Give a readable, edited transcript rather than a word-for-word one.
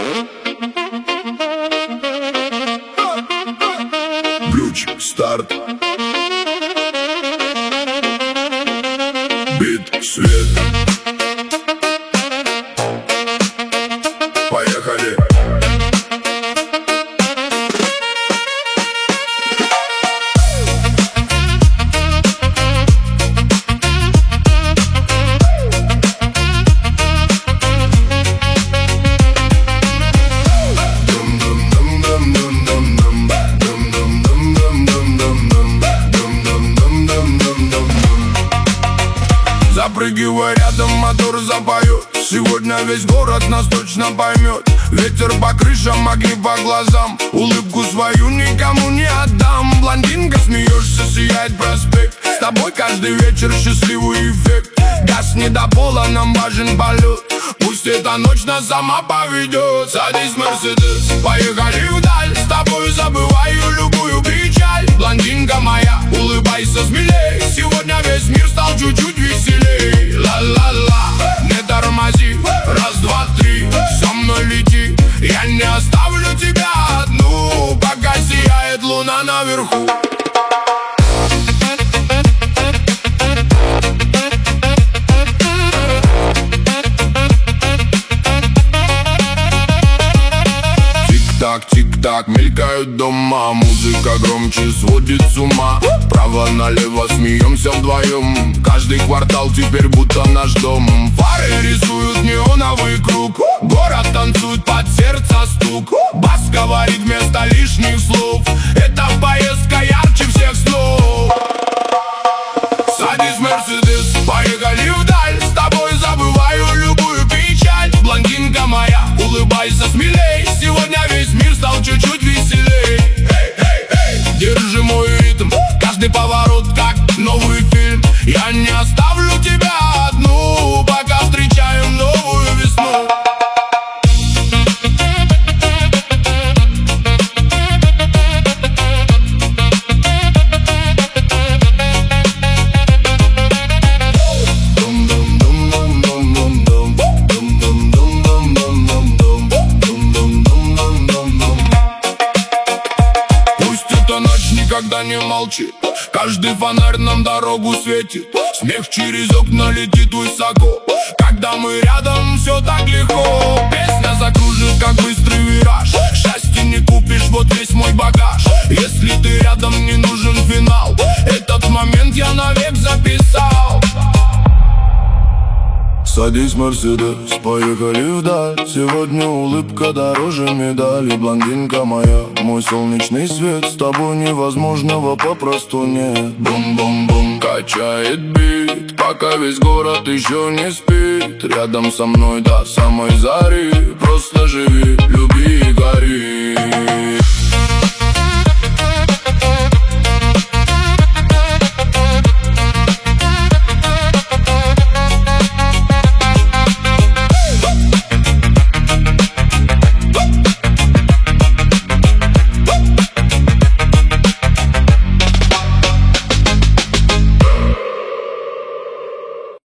Ключ, старт. Бит, свет. Поехали. Запрыгивай рядом, мотор запоет. Сегодня весь город нас точно поймет. Ветер по крышам, огни по глазам. Улыбку свою никому не отдам. Блондинка, смеешься, сияет проспект. С тобой каждый вечер счастливый эффект. Газ не до пола, нам важен полет. Пусть эта ночь нас сама поведет. Садись, Мерседес, поехали вдаль. С тобой забываю любую печаль. Блондинка моя, улыбайся смелей. Сегодня весь мир стал чуть-чуть веселей. Ла-ла-ла, не тормози. Раз, два, три, со мной лети. Я не оставлю тебя одну, пока сияет луна наверху. Тик-так, тик-так, мелькают дома. Музыка громче сводит с ума. Право-налево смеемся вдвоем. Каждый квартал теперь будто наш дом. Фары рисуют неоновый круг. Город танцует под сердце стук. Бас говорит вместо лишних слов. Эта поездка ярче всех снов. Садись, Мерседес, поехали вдаль. С тобой забываю любую печаль. Блондинка моя, улыбайся смелей. Сегодня весь мир стал чуть-чуть веселей. Держи мой ритм, каждый поворот как новый фильм. Я не оставлю тебя одну, пока встречаем новую весну. Никогда не молчит, каждый фонарь нам дорогу светит. Смех через окна летит высоко. Когда мы рядом, все так легко. Песня закружит, как быстрый вираж. Счастье не купишь, вот весь мой багаж. Если ты рядом, не нужен финал. Этот момент я навек записал. Садись, Мерседес, поехали вдаль. Сегодня улыбка дороже медали. Блондинка моя, мой солнечный свет. С тобой невозможного попросту нет. Бум-бум-бум, качает бит, пока весь город еще не спит. Рядом со мной до самой зари. Просто живи, люби и гори.